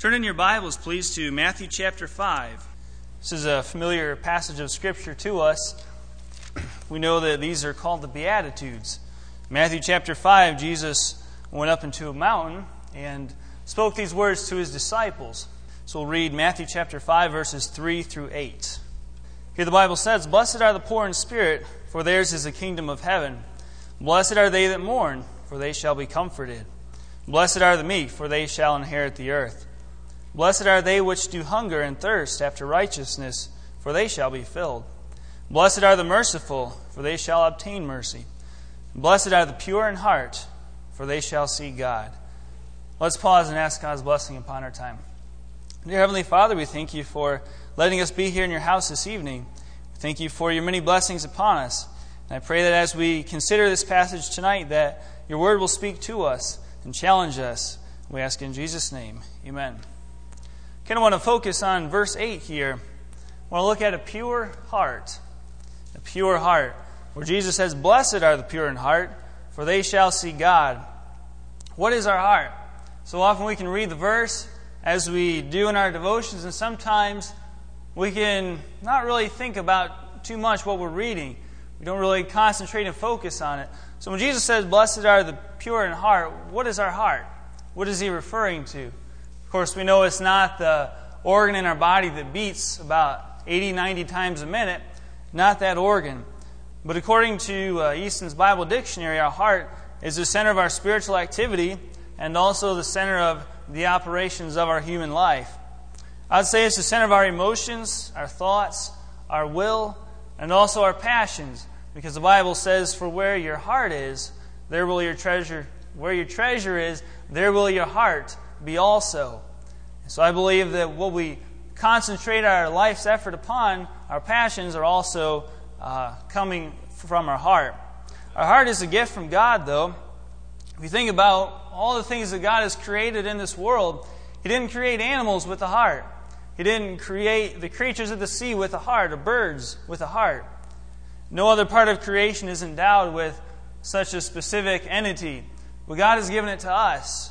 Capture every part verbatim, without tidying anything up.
Turn in your Bibles, please, to Matthew chapter five. This is a familiar passage of Scripture to us. We know that these are called the Beatitudes. Matthew chapter five, Jesus went up into a mountain and spoke these words to his disciples. So we'll read Matthew chapter five, verses three through eight. Here the Bible says, "Blessed are the poor in spirit, for theirs is the kingdom of heaven. Blessed are they that mourn, for they shall be comforted. Blessed are the meek, for they shall inherit the earth. Blessed are they which do hunger and thirst after righteousness, for they shall be filled. Blessed are the merciful, for they shall obtain mercy. Blessed are the pure in heart, for they shall see God." Let's pause and ask God's blessing upon our time. Dear Heavenly Father, we thank you for letting us be here in your house this evening. We thank you for your many blessings upon us. And I pray that as we consider this passage tonight, that your word will speak to us and challenge us. We ask in Jesus' name. Amen. I kind of want to focus on verse eight here. I want to look at a pure heart. A pure heart. Where Jesus says, "Blessed are the pure in heart, for they shall see God." What is our heart? So often we can read the verse as we do in our devotions, and sometimes we can not really think about too much what we're reading. We don't really concentrate and focus on it. So when Jesus says, "Blessed are the pure in heart," what is our heart? What is he referring to? Of course, we know it's not the organ in our body that beats about eighty, ninety times a minute. Not that organ. But according to uh, Easton's Bible Dictionary, our heart is the center of our spiritual activity and also the center of the operations of our human life. I'd say it's the center of our emotions, our thoughts, our will, and also our passions. Because the Bible says, "For where your heart is, there will your treasure, where your treasure is, there will your heart be also." So I believe that what we concentrate our life's effort upon, our passions, are also uh, coming from our heart. Our heart is a gift from God, though. If you think about all the things that God has created in this world, He didn't create animals with a heart. He didn't create the creatures of the sea with a heart, or birds with a heart. No other part of creation is endowed with such a specific entity, but God has given it to us.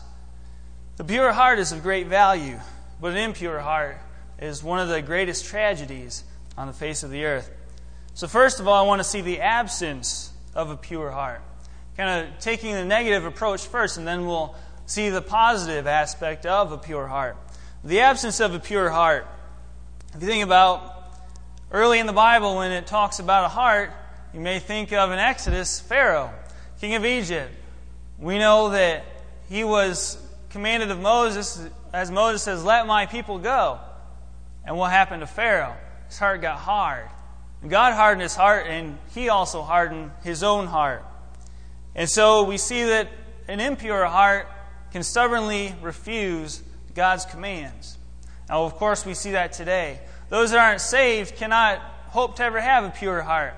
The pure heart is of great value, but an impure heart is one of the greatest tragedies on the face of the earth. So first of all, I want to see the absence of a pure heart. Kind of taking the negative approach first, and then we'll see the positive aspect of a pure heart. The absence of a pure heart. If you think about early in the Bible when it talks about a heart, you may think of in Exodus, Pharaoh, king of Egypt. We know that he was commanded of Moses, as Moses says, "Let my people go." And what happened to Pharaoh? His heart got hard. God hardened his heart, and he also hardened his own heart. And so we see that an impure heart can stubbornly refuse God's commands. Now, of course, we see that today. Those that aren't saved cannot hope to ever have a pure heart.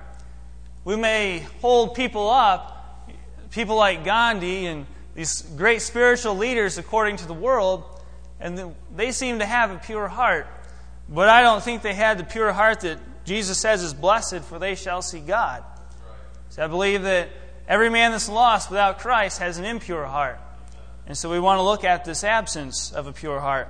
We may hold people up, people like Gandhi and these great spiritual leaders according to the world, and they seem to have a pure heart. But I don't think they had the pure heart that Jesus says is blessed, for they shall see God. So I believe that every man that's lost without Christ has an impure heart. And so we want to look at this absence of a pure heart.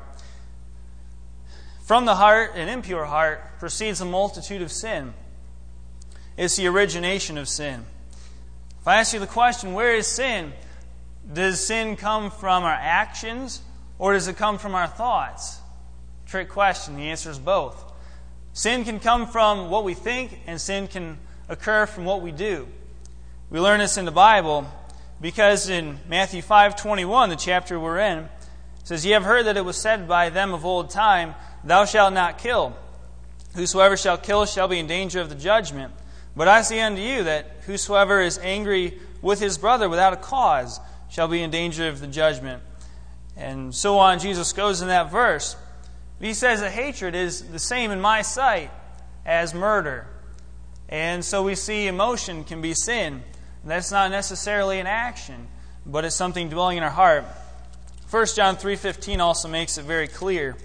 From the heart, an impure heart, proceeds a multitude of sin. It's the origination of sin. If I ask you the question, where is sin? Does sin come from our actions, or does it come from our thoughts? Trick question. The answer is both. Sin can come from what we think, and sin can occur from what we do. We learn this in the Bible because in Matthew five twenty-one, the chapter we're in, it says, "Ye have heard that it was said by them of old time, Thou shalt not kill. Whosoever shall kill shall be in danger of the judgment. But I say unto you that whosoever is angry with his brother without a cause shall be in danger of the judgment." And so on, Jesus goes in that verse. He says that hatred is the same in my sight as murder. And so we see emotion can be sin. That's not necessarily an action, but it's something dwelling in our heart. First John three fifteen also makes it very clear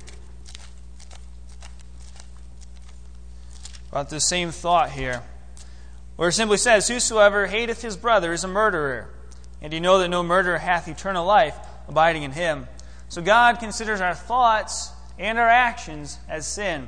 about the same thought here, where it simply says, "Whosoever hateth his brother is a murderer, and ye know that no murderer hath eternal life abiding in him." So God considers our thoughts and our actions as sin.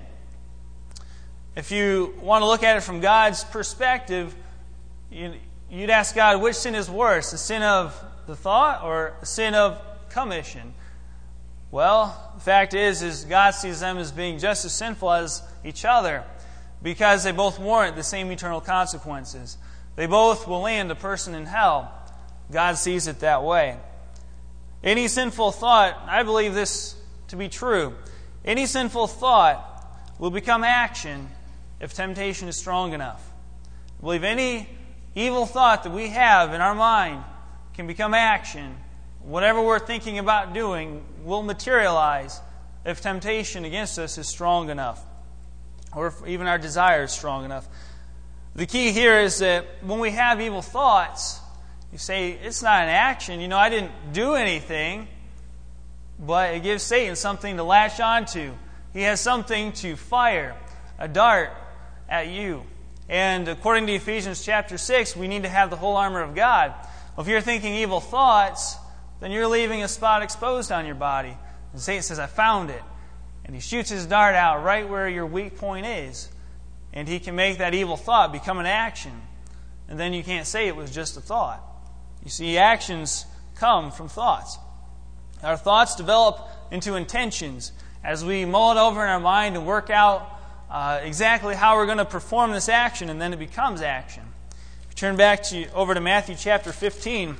If you want to look at it from God's perspective, you'd ask God, which sin is worse, the sin of the thought or the sin of commission? Well, the fact is, is God sees them as being just as sinful as each other because they both warrant the same eternal consequences. They both will land a person in hell. God sees it that way. Any sinful thought, I believe this to be true, any sinful thought will become action if temptation is strong enough. I believe any evil thought that we have in our mind can become action. Whatever we're thinking about doing will materialize if temptation against us is strong enough, or if even our desire is strong enough. The key here is that when we have evil thoughts, you say, it's not an action. You know, I didn't do anything, but it gives Satan something to latch onto. He has something to fire, a dart at you. And according to Ephesians chapter six, we need to have the whole armor of God. Well, if you're thinking evil thoughts, then you're leaving a spot exposed on your body. And Satan says, I found it. And he shoots his dart out right where your weak point is. And he can make that evil thought become an action. And then you can't say it was just a thought. You see, actions come from thoughts. Our thoughts develop into intentions as we mull it over in our mind and work out uh, exactly how we're going to perform this action, and then it becomes action. If you turn back to over to Matthew chapter fifteen,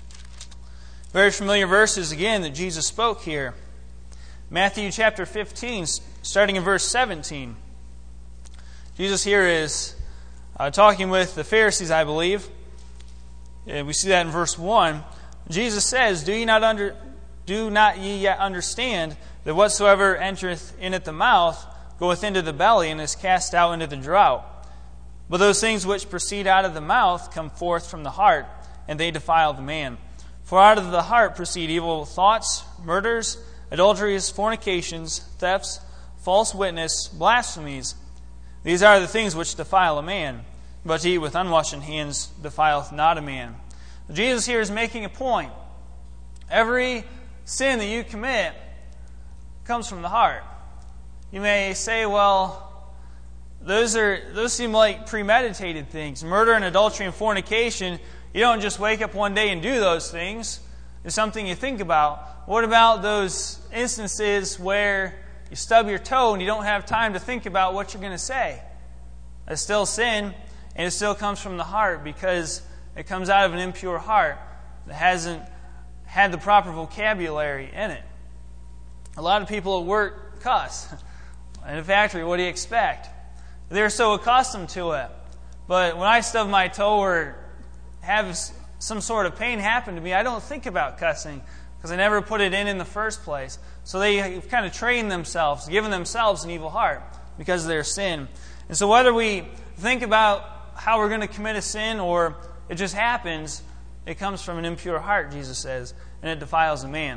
very familiar verses again that Jesus spoke here. Matthew chapter fifteen, starting in verse seventeen. Jesus here is uh, talking with the Pharisees, I believe. And we see that in verse one. Jesus says, Do ye not under, do not ye yet understand that whatsoever entereth in at the mouth goeth into the belly and is cast out into the drought? But those things which proceed out of the mouth come forth from the heart, and they defile the man. For out of the heart proceed evil thoughts, murders, adulteries, fornications, thefts, false witness, blasphemies. These are the things which defile a man. But to eat with unwashen hands defileth not a man. Jesus here is making a point. Every sin that you commit comes from the heart. You may say, well, those are those seem like premeditated things. Murder and adultery and fornication, you don't just wake up one day and do those things. It's something you think about. What about those instances where you stub your toe and you don't have time to think about what you're going to say? That's still sin. And it still comes from the heart because it comes out of an impure heart that hasn't had the proper vocabulary in it. A lot of people at work cuss. In a factory, what do you expect? They're so accustomed to it. But when I stub my toe or have some sort of pain happen to me, I don't think about cussing because I never put it in in the first place. So they kind of train themselves, given themselves an evil heart because of their sin. And so whether we think about how we're going to commit a sin or it just happens, it comes from an impure heart, Jesus says, and it defiles a man.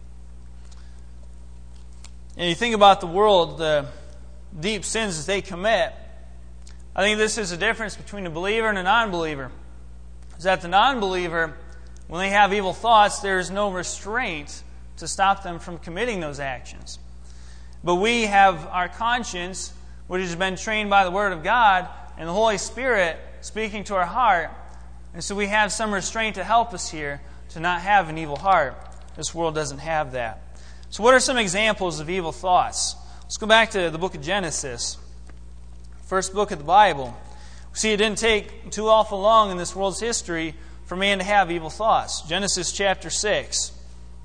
And you think about the world, the deep sins that they commit, I think this is a difference between a believer and a non-believer. Is that the non-believer, when they have evil thoughts, there is no restraint to stop them from committing those actions. But we have our conscience, which has been trained by the Word of God, and the Holy Spirit speaking to our heart. And so we have some restraint to help us here to not have an evil heart. This world doesn't have that. So what are some examples of evil thoughts? Let's go back to the book of Genesis, first book of the Bible. We see it didn't take too awful long in this world's history for man to have evil thoughts. Genesis chapter six.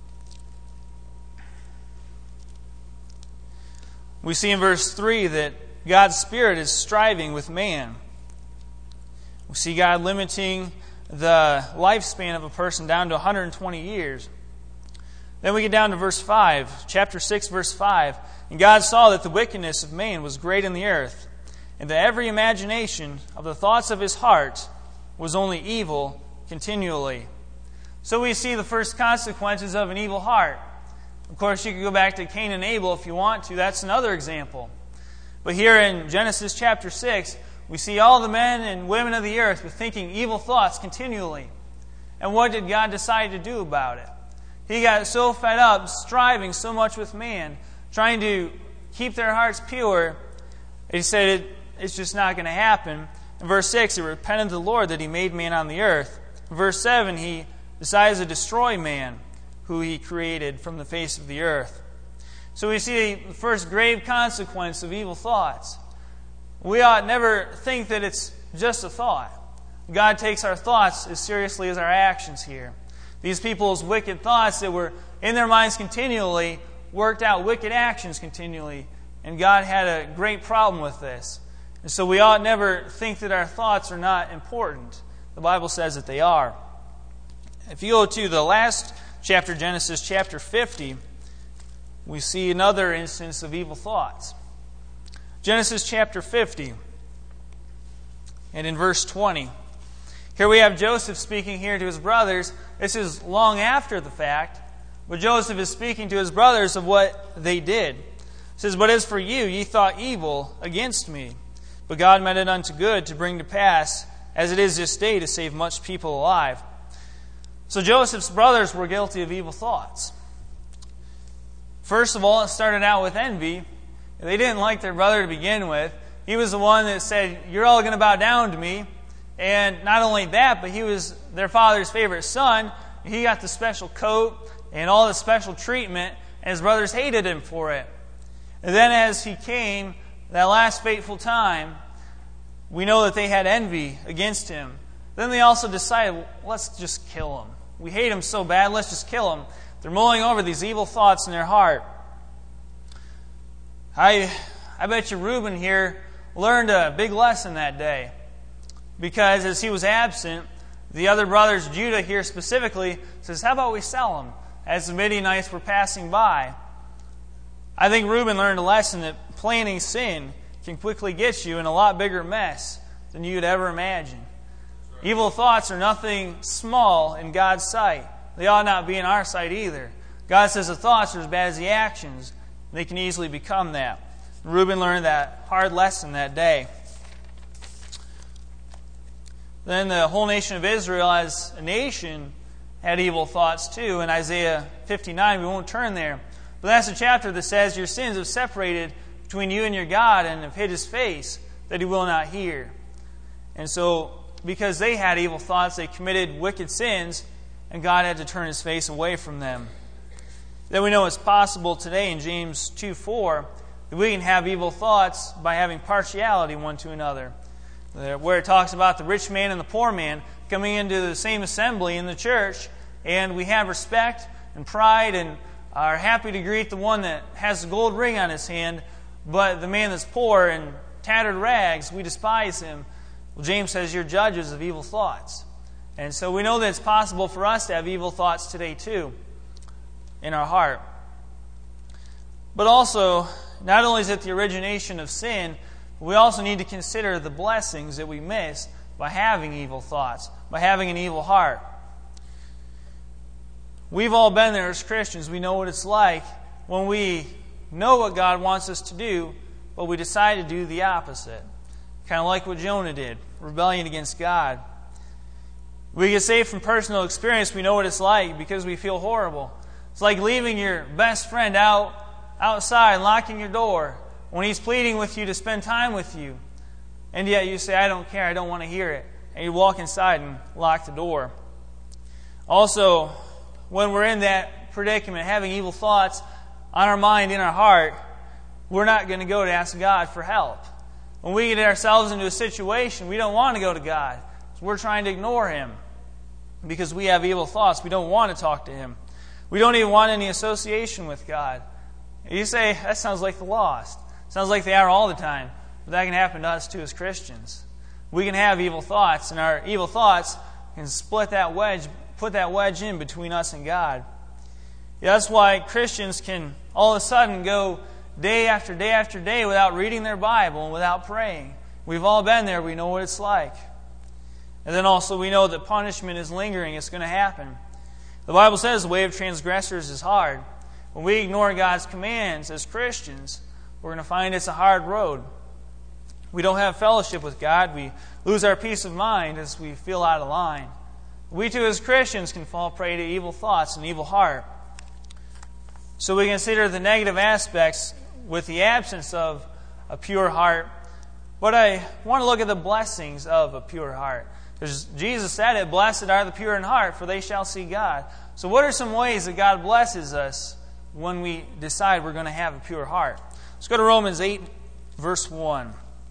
We see in verse three that God's Spirit is striving with man. We see God limiting the lifespan of a person down to one hundred twenty years. Then we get down to verse five, chapter six, verse five. And God saw that the wickedness of man was great in the earth, and that every imagination of the thoughts of his heart was only evil continually. So we see the first consequences of an evil heart. Of course, you could go back to Cain and Abel if you want to. That's another example. But here in Genesis chapter six, we see all the men and women of the earth with thinking evil thoughts continually. And what did God decide to do about it? He got so fed up, striving so much with man, trying to keep their hearts pure, he said it, it's just not going to happen. In verse six, he repented to the Lord that he made man on the earth. In verse seven, he decides to destroy man, who he created from the face of the earth. So we see the first grave consequence of evil thoughts. We ought never think that it's just a thought. God takes our thoughts as seriously as our actions here. These people's wicked thoughts that were in their minds continually worked out wicked actions continually. And God had a great problem with this. And so we ought never think that our thoughts are not important. The Bible says that they are. If you go to the last chapter, Genesis chapter fifty, we see another instance of evil thoughts. Genesis chapter fifty, and in verse twenty. Here we have Joseph speaking here to his brothers. This is long after the fact, but Joseph is speaking to his brothers of what they did. It says, "But as for you, ye thought evil against me, but God meant it unto good to bring to pass, as it is this day, to save much people alive." So Joseph's brothers were guilty of evil thoughts. First of all, it started out with envy. They didn't like their brother to begin with. He was the one that said, "You're all going to bow down to me." And not only that, but he was their father's favorite son. He got the special coat and all the special treatment, and his brothers hated him for it. And then as he came, that last fateful time, we know that they had envy against him. Then they also decided, let's just kill him. We hate him so bad, let's just kill him. They're mulling over these evil thoughts in their heart. I, I bet you Reuben here learned a big lesson that day. Because as he was absent, the other brothers, Judah here specifically, says, how about we sell him? As the Midianites were passing by. I think Reuben learned a lesson that planning sin can quickly get you in a lot bigger mess than you'd ever imagine. Evil thoughts are nothing small in God's sight. They ought not be in our sight either. God says the thoughts are as bad as the actions. They can easily become that. Reuben learned that hard lesson that day. Then the whole nation of Israel as a nation had evil thoughts too. In Isaiah fifty-nine, we won't turn there. But that's a chapter that says, your sins have separated between you and your God and have hid his face that he will not hear. And so, because they had evil thoughts, they committed wicked sins, and God had to turn his face away from them. Then we know it's possible today in James two four that we can have evil thoughts by having partiality one to another. Where it talks about the rich man and the poor man coming into the same assembly in the church, and we have respect and pride and are happy to greet the one that has the gold ring on his hand, but the man that's poor and tattered rags, we despise him. Well, James says you're judges of evil thoughts. And so we know that it's possible for us to have evil thoughts today too in our heart. But also, not only is it the origination of sin, we also need to consider the blessings that we miss by having evil thoughts, by having an evil heart. We've all been there as Christians. We know what it's like when we know what God wants us to do, but we decide to do the opposite. Kind of like what Jonah did, rebellion against God. We get saved from personal experience. We know what it's like because we feel horrible. It's like leaving your best friend out outside and locking your door when he's pleading with you to spend time with you. And yet you say, I don't care, I don't want to hear it. And you walk inside and lock the door. Also, when we're in that predicament, having evil thoughts on our mind, in our heart, we're not going to go to ask God for help. When we get ourselves into a situation, we don't want to go to God. So we're trying to ignore him because we have evil thoughts. We don't want to talk to him. We don't even want any association with God. You say, that sounds like the lost. Sounds like they are all the time. But that can happen to us too as Christians. We can have evil thoughts, and our evil thoughts can split that wedge, put that wedge in between us and God. Yeah, that's why Christians can all of a sudden go day after day after day without reading their Bible and without praying. We've all been there. We know what it's like. And then also we know that punishment is lingering. It's going to happen. The Bible says the way of transgressors is hard. When we ignore God's commands as Christians, we're going to find it's a hard road. We don't have fellowship with God. We lose our peace of mind as we feel out of line. We too as Christians can fall prey to evil thoughts and evil heart. So we consider the negative aspects with the absence of a pure heart. But I want to look at the blessings of a pure heart. Because Jesus said it, "Blessed are the pure in heart, for they shall see God." So what are some ways that God blesses us when we decide we're going to have a pure heart? Let's go to Romans eight, verse one.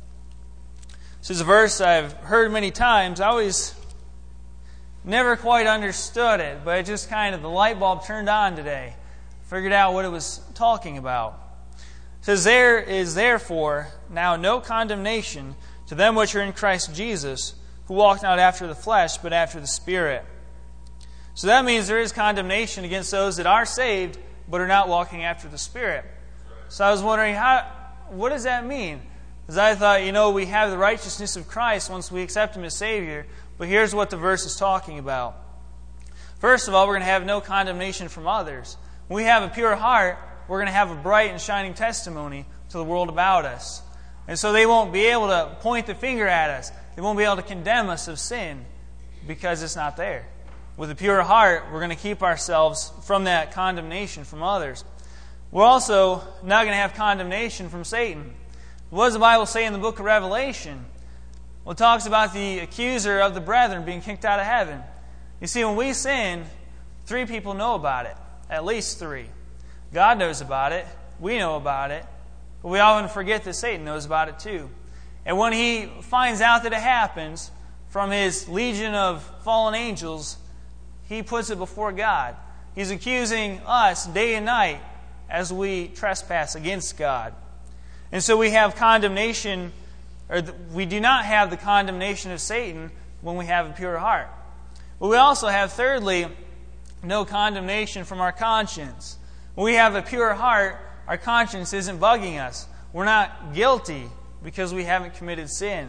This is a verse I've heard many times. I always never quite understood it, but it just kind of, the light bulb turned on today. Figured out what it was talking about. It says, "There is therefore now no condemnation to them which are in Christ Jesus, who walk not after the flesh, but after the Spirit." So that means there is condemnation against those that are saved, but are not walking after the Spirit. So I was wondering, how, what does that mean? Because I thought, you know, we have the righteousness of Christ once we accept Him as Savior, but here's what the verse is talking about. First of all, we're going to have no condemnation from others. When we have a pure heart, we're going to have a bright and shining testimony to the world about us. And so they won't be able to point the finger at us. They won't be able to condemn us of sin because it's not there. With a pure heart, we're going to keep ourselves from that condemnation from others. We're also not going to have condemnation from Satan. What does the Bible say in the book of Revelation? Well, it talks about the accuser of the brethren being kicked out of heaven. You see, when we sin, three people know about it. At least three. God knows about it. We know about it. But we often forget that Satan knows about it too. And when he finds out that it happens from his legion of fallen angels, he puts it before God. He's accusing us day and night as we trespass against God. And so we have condemnation, or we do not have the condemnation of Satan when we have a pure heart. But we also have, thirdly, no condemnation from our conscience. When we have a pure heart, our conscience isn't bugging us. We're not guilty because we haven't committed sin.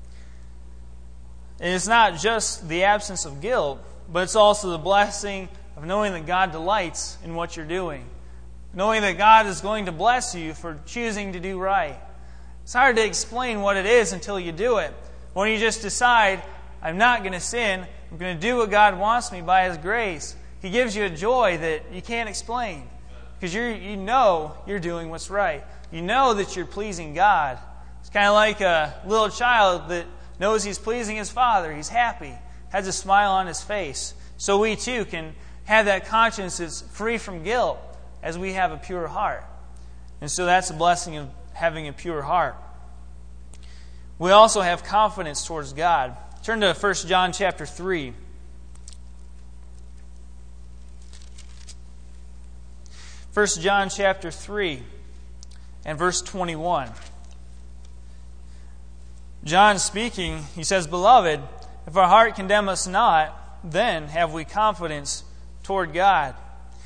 And it's not just the absence of guilt, but it's also the blessing of knowing that God delights in what you're doing. Knowing that God is going to bless you for choosing to do right. It's hard to explain what it is until you do it. When you just decide, I'm not going to sin, I'm going to do what God wants me by His grace, He gives you a joy that you can't explain. Because you you know you're doing what's right. You know that you're pleasing God. It's kind of like a little child that knows he's pleasing his father. He's happy, has a smile on his face. So we too can have that conscience that's free from guilt as we have a pure heart. And so that's a blessing of having a pure heart. We also have confidence towards God. Turn to First John chapter three. First John chapter three and verse twenty-one. John speaking, he says, "Beloved, if our heart condemn us not, then have we confidence toward God."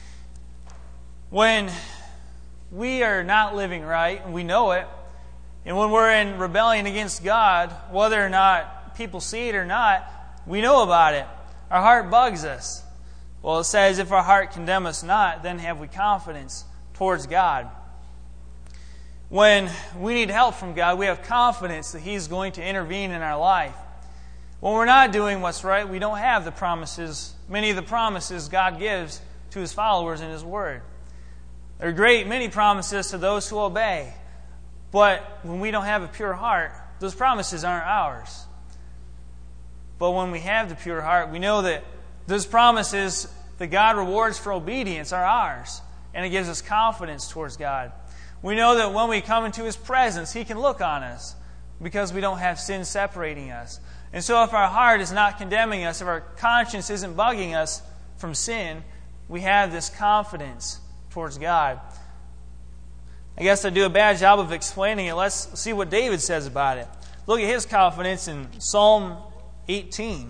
When we are not living right, and we know it, and when we're in rebellion against God, whether or not people see it or not, we know about it. Our heart bugs us. Well, it says, if our heart condemn us not, then have we confidence towards God. When we need help from God, we have confidence that He's going to intervene in our life. When we're not doing what's right, we don't have the promises, many of the promises God gives to His followers in His Word. There are great many promises to those who obey. But when we don't have a pure heart, those promises aren't ours. But when we have the pure heart, we know that those promises that God rewards for obedience are ours. And it gives us confidence towards God. We know that when we come into His presence, He can look on us because we don't have sin separating us. And so if our heart is not condemning us, if our conscience isn't bugging us from sin, we have this confidence towards God. I guess I do a bad job of explaining it. Let's see what David says about it. Look at his confidence in Psalm eighteen.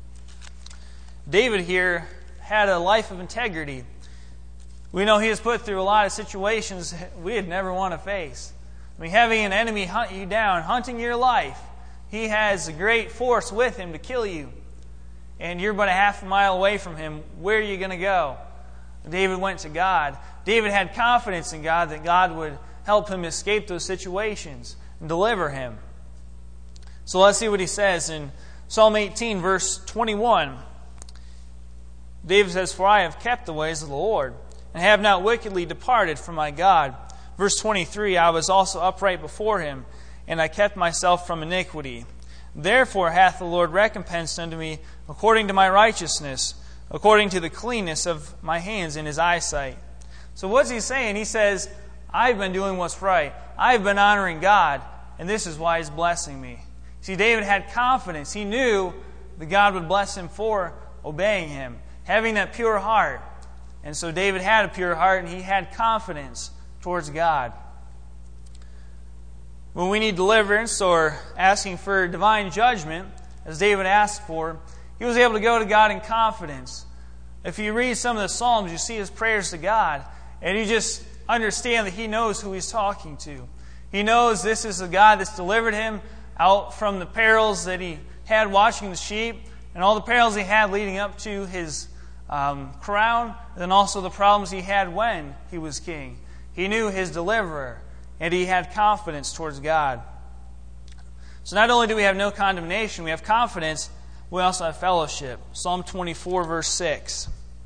David here had a life of integrity. We know he was put through a lot of situations we'd never want to face. I mean, having an enemy hunt you down, hunting your life, he has a great force with him to kill you. And you're but a half a mile away from him. Where are you going to go? David went to God. David had confidence in God that God would help him escape those situations and deliver him. So let's see what he says in Psalm eighteen, verse twenty-one. David says, "For I have kept the ways of the Lord, and have not wickedly departed from my God. Verse twenty-three, I was also upright before him, and I kept myself from iniquity. Therefore hath the Lord recompensed unto me according to my righteousness, according to the cleanness of my hands in his eyesight. So what's he saying? He says, I've been doing what's right. I've been honoring God, and this is why he's blessing me. See, David had confidence. He knew that God would bless him for obeying him, having that pure heart. And so David had a pure heart, and he had confidence towards God. When we need deliverance or asking for divine judgment, as David asked for, he was able to go to God in confidence. If you read some of the Psalms, you see his prayers to God, and you just understand that he knows who he's talking to. He knows this is the God that's delivered him out from the perils that he had watching the sheep, and all the perils he had leading up to his um, crown, and then also the problems he had when he was king. He knew his deliverer, and he had confidence towards God. So not only do we have no condemnation, we have confidence, we also have fellowship. Psalm twenty-four, verse six.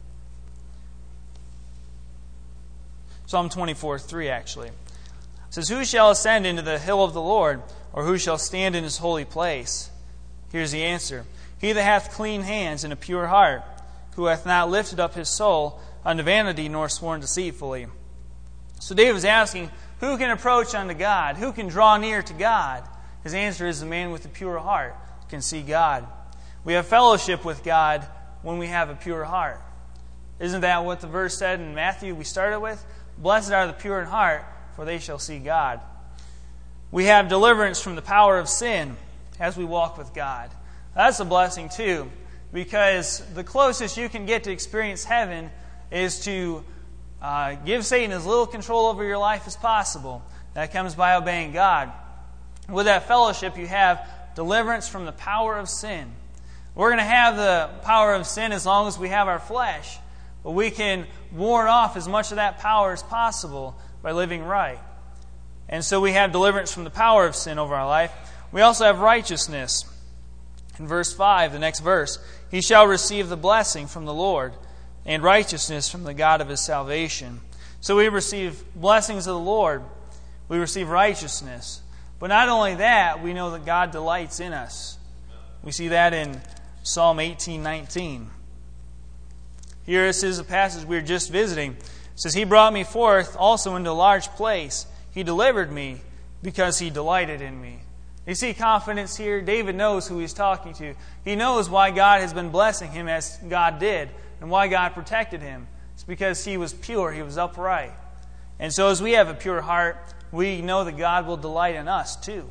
Psalm twenty-four, three actually. It says, Who shall ascend into the hill of the Lord, or who shall stand in his holy place? Here's the answer. He that hath clean hands and a pure heart, who hath not lifted up his soul unto vanity, nor sworn deceitfully. So David is asking, who can approach unto God? Who can draw near to God? His answer is the man with a pure heart can see God. We have fellowship with God when we have a pure heart. Isn't that what the verse said in Matthew we started with? Blessed are the pure in heart, for they shall see God. We have deliverance from the power of sin as we walk with God. That's a blessing too, because the closest you can get to experience heaven is to Uh, give Satan as little control over your life as possible. That comes by obeying God. With that fellowship, you have deliverance from the power of sin. We're going to have the power of sin as long as we have our flesh, but we can ward off as much of that power as possible by living right. And so we have deliverance from the power of sin over our life. We also have righteousness. In verse five, the next verse, He shall receive the blessing from the Lord, and righteousness from the God of his salvation. So we receive blessings of the Lord. We receive righteousness. But not only that, we know that God delights in us. We see that in Psalm eighteen nineteen. Here this is a passage we were just visiting. It says, He brought me forth also into a large place. He delivered me because He delighted in me. You see confidence here? David knows who he's talking to. He knows why God has been blessing him as God did, and why God protected him. It's because he was pure, he was upright. And so as we have a pure heart, we know that God will delight in us too.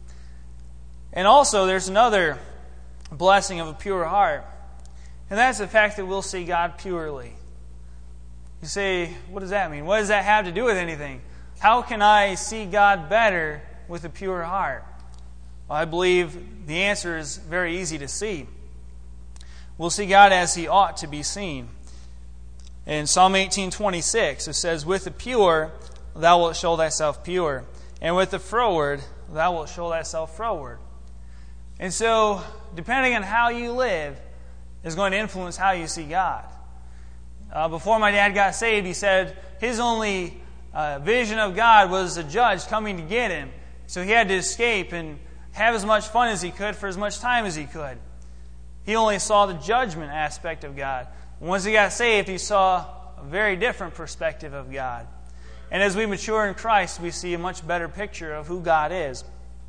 And also there's another blessing of a pure heart, and that's the fact that we'll see God purely. You say, what does that mean? What does that have to do with anything? How can I see God better with a pure heart? Well, I believe the answer is very easy to see. We'll see God as He ought to be seen. In Psalm eighteen twenty-six, it says, With the pure thou wilt show thyself pure, and with the froward thou wilt show thyself froward. And so, depending on how you live, is going to influence how you see God. Uh, before my dad got saved, he said his only uh, vision of God was a judge coming to get him. So he had to escape and have as much fun as he could for as much time as he could. He only saw the judgment aspect of God. Once he got saved, he saw a very different perspective of God. And as we mature in Christ, we see a much better picture of who God is.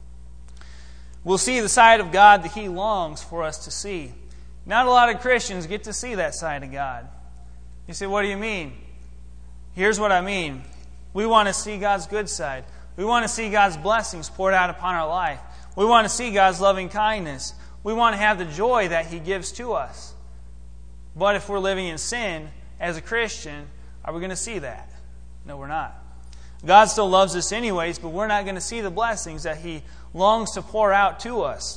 We'll see the side of God that He longs for us to see. Not a lot of Christians get to see that side of God. You say, what do you mean? Here's what I mean. We want to see God's good side. We want to see God's blessings poured out upon our life. We want to see God's loving kindness. We want to have the joy that He gives to us. But if we're living in sin as a Christian, are we going to see that? No, we're not. God still loves us anyways, but we're not going to see the blessings that He longs to pour out to us.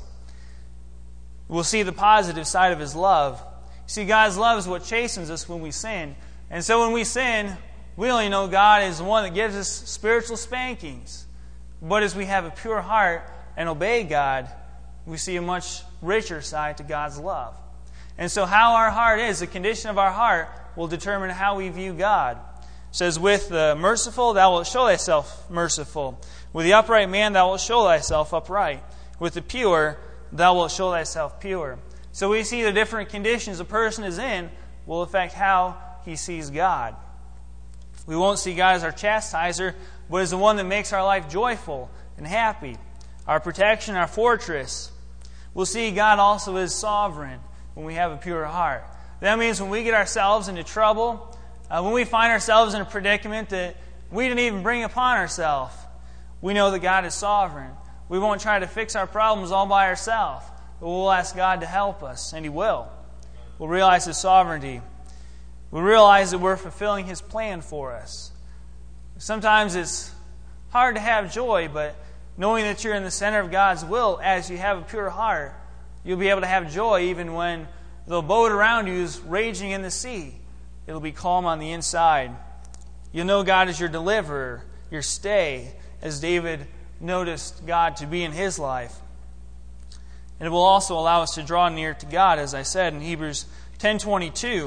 We'll see the positive side of His love. See, God's love is what chastens us when we sin. And so when we sin, we only know God is the one that gives us spiritual spankings. But as we have a pure heart and obey God, we see a much richer side to God's love. And so how our heart is, the condition of our heart, will determine how we view God. It says, with the merciful thou wilt show thyself merciful. With the upright man thou wilt show thyself upright. With the pure thou wilt show thyself pure. So we see the different conditions a person is in will affect how he sees God. We won't see God as our chastiser, but as the one that makes our life joyful and happy, our protection, our fortress. We'll see God also as sovereign when we have a pure heart. That means when we get ourselves into trouble, uh, when we find ourselves in a predicament that we didn't even bring upon ourselves, we know that God is sovereign. We won't try to fix our problems all by ourselves, but we'll ask God to help us, and He will. We'll realize His sovereignty. We realize that we're fulfilling His plan for us. Sometimes it's hard to have joy, but knowing that you're in the center of God's will, as you have a pure heart, you'll be able to have joy even when the boat around you is raging in the sea. It'll be calm on the inside. You'll know God is your deliverer, your stay, as David noticed God to be in his life. And it will also allow us to draw near to God, as I said in Hebrews ten twenty-two.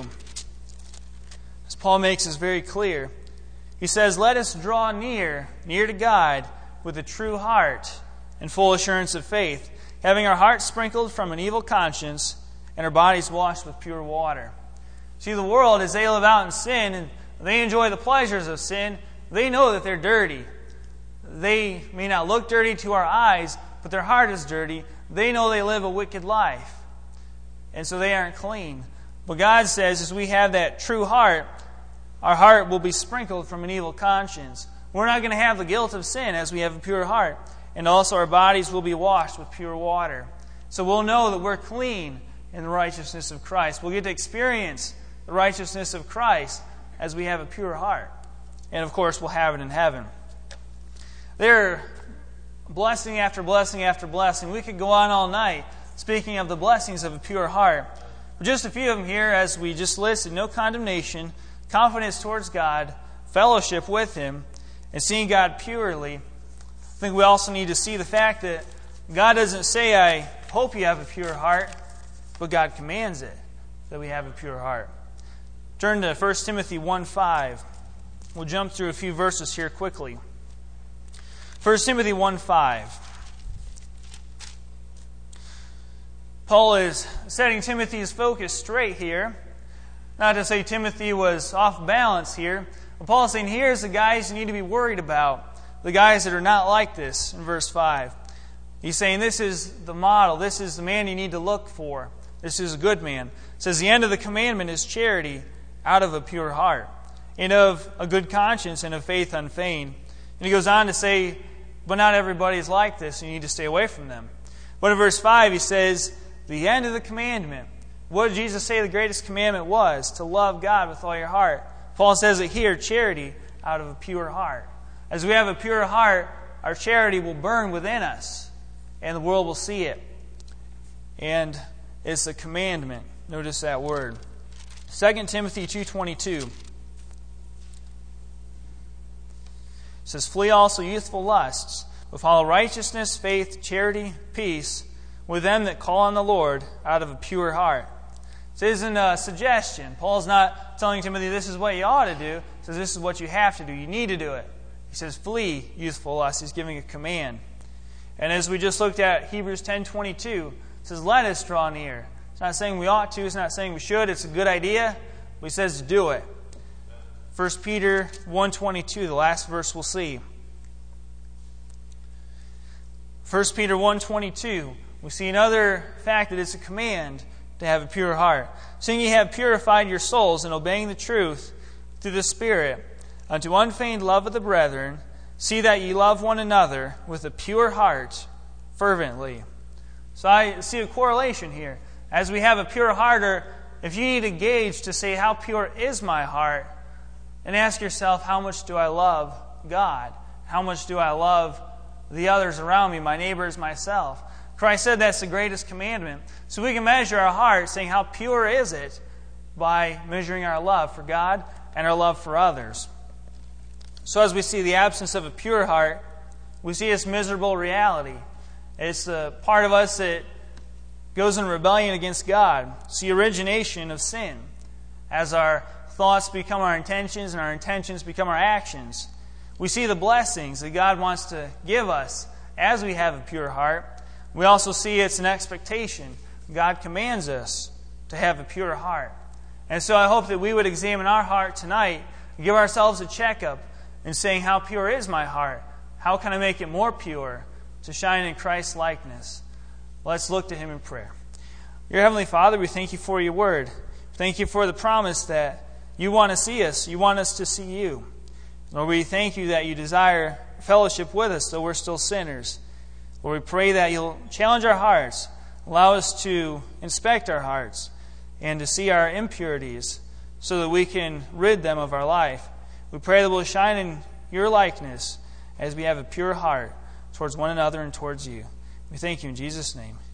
As Paul makes this very clear. He says, let us draw near, near to God, with a true heart and full assurance of faith, having our hearts sprinkled from an evil conscience and our bodies washed with pure water. See, the world, as they live out in sin and they enjoy the pleasures of sin, they know that they're dirty. They may not look dirty to our eyes, but their heart is dirty. They know they live a wicked life, and so they aren't clean. But God says, as we have that true heart, our heart will be sprinkled from an evil conscience. We're not going to have the guilt of sin as we have a pure heart. And also our bodies will be washed with pure water. So we'll know that we're clean in the righteousness of Christ. We'll get to experience the righteousness of Christ as we have a pure heart. And of course, we'll have it in heaven. There are blessing after blessing after blessing. We could go on all night speaking of the blessings of a pure heart. But just a few of them here, as we just listed: no condemnation, confidence towards God, fellowship with Him, and seeing God purely. I think we also need to see the fact that God doesn't say, I hope you have a pure heart, but God commands it, that we have a pure heart. Turn to First Timothy one five. We'll jump through a few verses here quickly. First Timothy one five. Paul is setting Timothy's focus straight here. Not to say Timothy was off balance here, but Paul is saying here's the guys you need to be worried about. The guys that are not like this in verse five. He's saying this is the model. This is the man you need to look for. This is a good man. It says the end of the commandment is charity out of a pure heart, and of a good conscience, and of faith unfeigned. And he goes on to say, but not everybody is like this. You need to stay away from them. But in verse five he says, the end of the commandment. What did Jesus say the greatest commandment was? To love God with all your heart. Paul says it here, charity out of a pure heart. As we have a pure heart, our charity will burn within us, and the world will see it. And it's a commandment. Notice that word. Second Timothy two twenty-two says, flee also youthful lusts, but follow righteousness, faith, charity, peace, with them that call on the Lord out of a pure heart. This isn't a suggestion. Paul's not telling Timothy this is what you ought to do. He says this is what you have to do. You need to do it. He says, flee youthful lust. He's giving a command. And as we just looked at Hebrews ten twenty-two, it says, let us draw near. It's not saying we ought to. It's not saying we should. It's a good idea. But he says to do it. First Peter one twenty-two, the last verse we'll see. First Peter one twenty-two, we see another fact that it's a command to have a pure heart. Seeing ye have purified your souls in obeying the truth through the Spirit, unto unfeigned love of the brethren, see that ye love one another with a pure heart fervently. So I see a correlation here. As we have a pure heart, or if you need to gauge to say, how pure is my heart? And ask yourself, how much do I love God? How much do I love the others around me, my neighbors, myself? Christ said that's the greatest commandment. So we can measure our heart, saying how pure is it, by measuring our love for God and our love for others. So as we see the absence of a pure heart, we see its miserable reality. It's the part of us that goes in rebellion against God. It's the origination of sin. As our thoughts become our intentions, and our intentions become our actions. We see the blessings that God wants to give us as we have a pure heart. We also see it's an expectation. God commands us to have a pure heart. And so I hope that we would examine our heart tonight and give ourselves a checkup and saying, how pure is my heart? How can I make it more pure to shine in Christ's likeness? Let's look to Him in prayer. Dear Heavenly Father, we thank You for Your word. Thank You for the promise that You want to see us. You want us to see You. Lord, we thank You that You desire fellowship with us, though we're still sinners. Lord, we pray that You'll challenge our hearts, allow us to inspect our hearts, and to see our impurities so that we can rid them of our life. We pray that we'll shine in Your likeness as we have a pure heart towards one another and towards You. We thank You in Jesus' name.